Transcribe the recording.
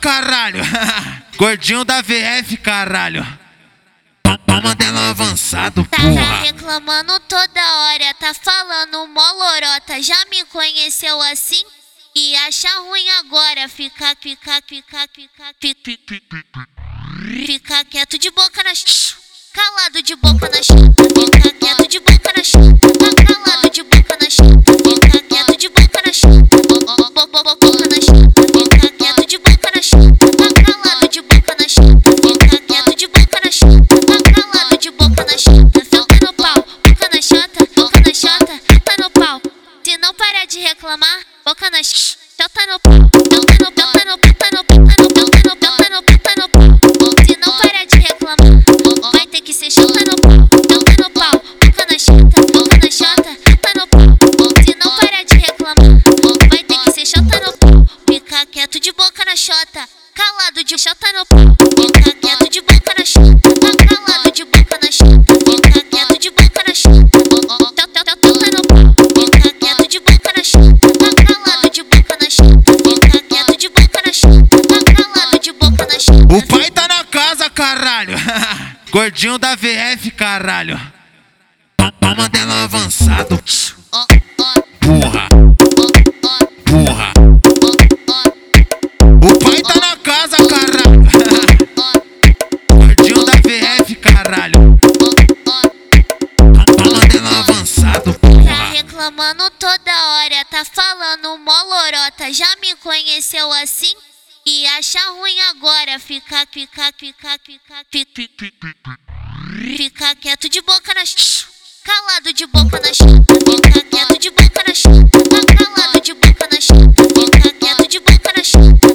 caralho. Gordinho da VF, caralho. Toma dela avançado, porra. Tá reclamando toda hora, tá falando molorota. Já me conheceu assim e acha ruim agora. Fica quieto de boca na calado de boca na fica quieto de boca na calado de boca na fica quieto de boca na boca na fica quieto de boca na calado de boca na fica quieto de boca na calado de boca na senta no pau, boca na chota, tá no pau. Se não parar de reclamar, boca na chota no pau, tá no pau. Se não parar de reclamar, vai ter que ser chota no pau, boca na chota, tá no pau. Se não parar de reclamar, vai ter que ser chota no pau. Fica quieto de boca na chota, calado de chota no pau. Fica quieto de boca na chota, calado de boca na chota. Fica quieto de boca na chota, chota no pau. Fica quieto de boca na chota, calado de boca na chota. Fica quieto de boca na chota, calado de boca na chota. O pai tá na casa, caralho. Gordinho da VF, caralho. Toma dela avançado, porra. Porra. O pai tá na casa, caralho. Gordinho da VF, caralho. Toma dela avançado, Tá porra. reclamando toda hora, tá falando molorota. Já me conheceu assim e acha ruim agora. Fica quieto de boca na calado de boca na fica quieto de boca na calado de boca na fica quieto de boca na